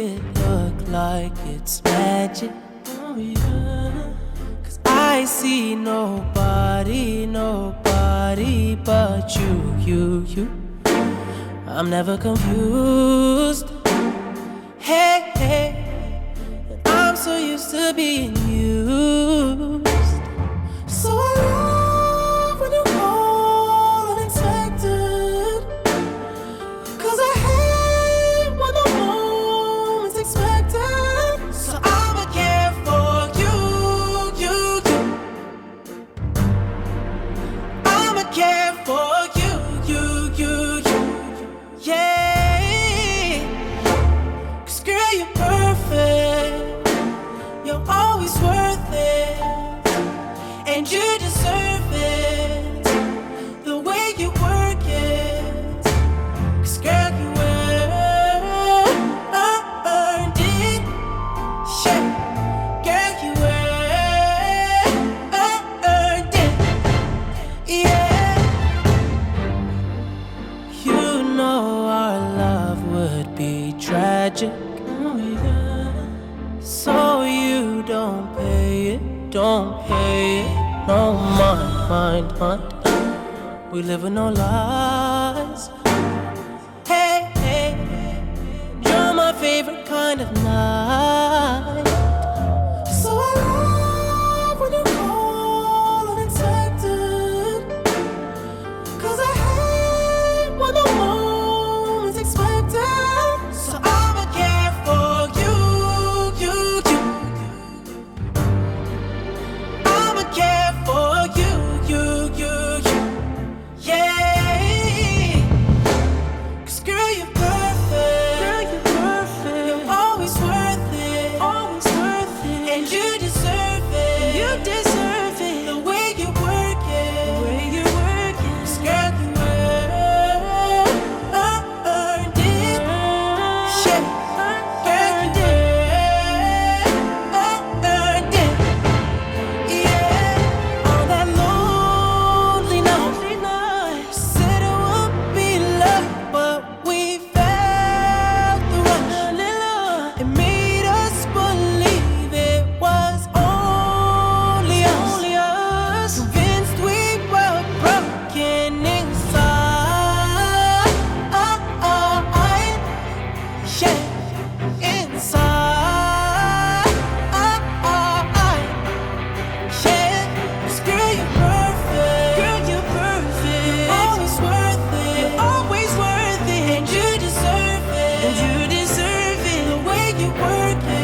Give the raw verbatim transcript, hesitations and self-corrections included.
it look like it's magic? Oh yeah. 'Cause I see nobody, nobody but you, you, you. I'm never confused. Hey, hey, and I'm so used to being used. So I love when you call unexpected, 'cause I hate when the moment's expected. So I'ma care for you, you, you. I'ma care for you, you, you, you. Yeah. 'Cause girl, you're perfect. You're always worth it. And you deserve it, the way you work it. 'Cause girl, you earned it. Yeah, girl, you earned it. Yeah. You know our love would be tragic. Oh yeah. So you don't pay it, don't pay it. No mind, mind, mind. We live with no lies. Hey, hey, you're my favorite kind of night. So I love when you call unexpected, 'cause I hate when the moment's expected. So I'ma care for you, you, you. I'ma care for you, you, you, you. Yeah. 'Cause girl, you're perfect. Girl, you're perfect. You're always worth it. Always worth it. And you deserve it. You deserve it. The way you work it. The way you work it. 'Cause girl, you earned it. Yeah. Girl, you earned it. Yeah, on that lonely night, said it would be love, but we felt the rush. It made us believe it was only us. Convinced we were broken inside. Yeah, inside. Yeah, 'cause girl, you're perfect. Girl, you're perfect. You're always worth it. You're always worth it. And you deserve it. And you deserve it. The way you work it.